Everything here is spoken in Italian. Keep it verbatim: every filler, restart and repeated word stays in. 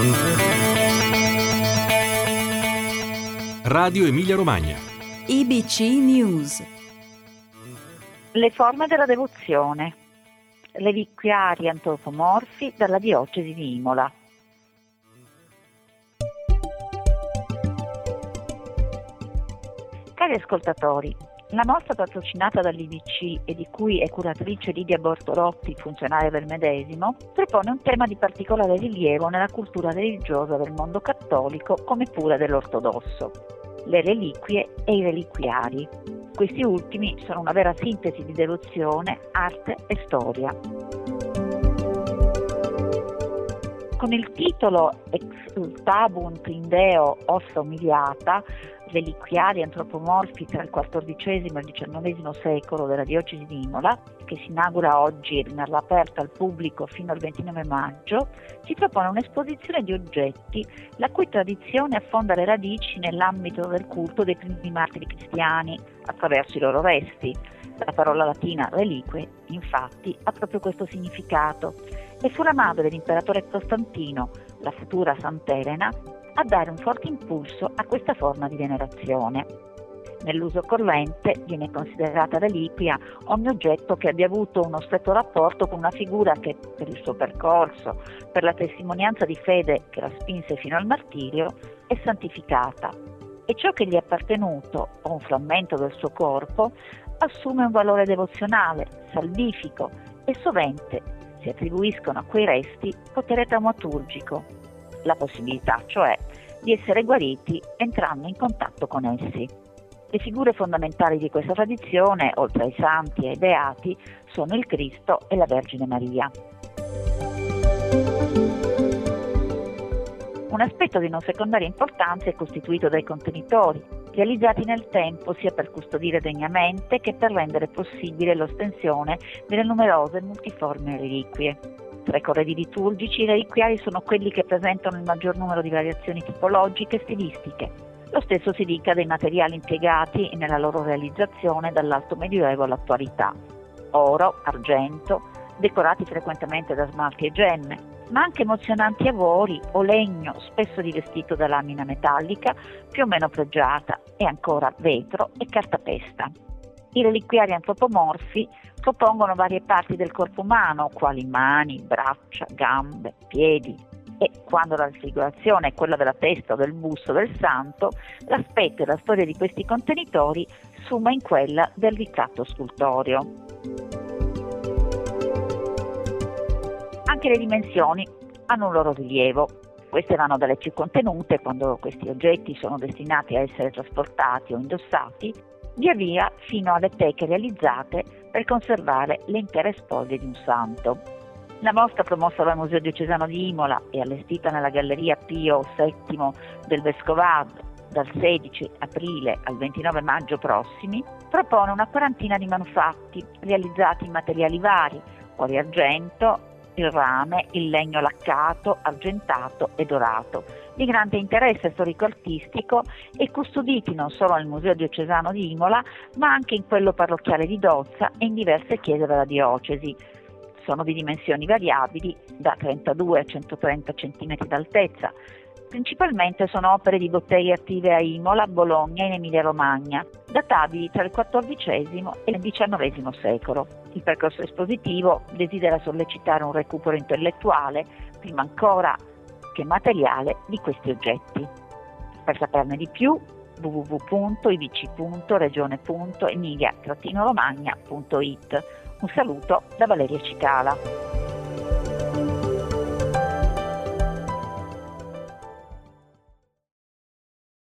Radio Emilia Romagna. I B C News. Le forme della devozione. Reliquiari antropomorfi dalla diocesi di Imola. Cari ascoltatori, la mostra patrocinata dall'I B C e di cui è curatrice Lidia Bortolotti, funzionaria del medesimo, propone un tema di particolare rilievo nella cultura religiosa del mondo cattolico come pure dell'ortodosso: le reliquie e i reliquiari. Questi ultimi sono una vera sintesi di devozione, arte e storia. Con il titolo Exultabunt in Deo ossa umiliata, reliquiari antropomorfi tra il quattordicesimo e il diciannovesimo secolo della diocesi di Imola, che si inaugura oggi e rimarrà aperta al pubblico fino al ventinove maggio, si propone un'esposizione di oggetti la cui tradizione affonda le radici nell'ambito del culto dei primi martiri cristiani attraverso i loro resti. La parola latina reliquie, infatti, ha proprio questo significato e fu la madre dell'imperatore Costantino, la futura Sant'Elena, a dare un forte impulso a questa forma di venerazione. Nell'uso corrente viene considerata reliquia ogni oggetto che abbia avuto uno stretto rapporto con una figura che, per il suo percorso, per la testimonianza di fede che la spinse fino al martirio, è santificata, e ciò che gli è appartenuto o un frammento del suo corpo assume un valore devozionale, salvifico, e sovente si attribuiscono a quei resti potere taumaturgico, la possibilità cioè di essere guariti entrando in contatto con essi. Le figure fondamentali di questa tradizione, oltre ai santi e ai beati, sono il Cristo e la Vergine Maria. Un aspetto di non secondaria importanza è costituito dai contenitori, realizzati nel tempo sia per custodire degnamente che per rendere possibile l'ostensione delle numerose e multiformi reliquie. Tra i corredi liturgici, i reliquiari sono quelli che presentano il maggior numero di variazioni tipologiche e stilistiche. Lo stesso si dica dei materiali impiegati nella loro realizzazione dall'alto medioevo all'attualità: oro, argento, decorati frequentemente da smalti e gemme, ma anche emozionanti avori o legno spesso rivestito da lamina metallica più o meno pregiata, e ancora vetro e cartapesta. I reliquiari antropomorfi propongono varie parti del corpo umano, quali mani, braccia, gambe, piedi, e quando la raffigurazione è quella della testa o del busto del santo, l'aspetto e la storia di questi contenitori suma in quella del ritratto scultoreo. Anche le dimensioni hanno un loro rilievo. Queste vanno dalle più contenute, quando questi oggetti sono destinati a essere trasportati o indossati, via via fino alle teche realizzate per conservare le intere spoglie di un santo. La mostra, promossa dal Museo Diocesano di Imola e allestita nella Galleria Pio settimo del Vescovado dal sedici aprile al ventinove maggio prossimi, propone una quarantina di manufatti realizzati in materiali vari, quali argento, il rame, il legno laccato, argentato e dorato, di grande interesse storico-artistico e custoditi non solo nel Museo Diocesano di Imola, ma anche in quello parrocchiale di Dozza e in diverse chiese della diocesi. Sono di dimensioni variabili, da trentadue a centotrenta centimetri d'altezza. Principalmente sono opere di botteghe attive a Imola, Bologna e in Emilia Romagna, databili tra il quattordicesimo e il diciannovesimo secolo. Il percorso espositivo desidera sollecitare un recupero intellettuale, prima ancora che materiale, di questi oggetti. Per saperne di più, w w w punto i b c punto regione punto emilia romagna punto it. Un saluto da Valeria Cicala.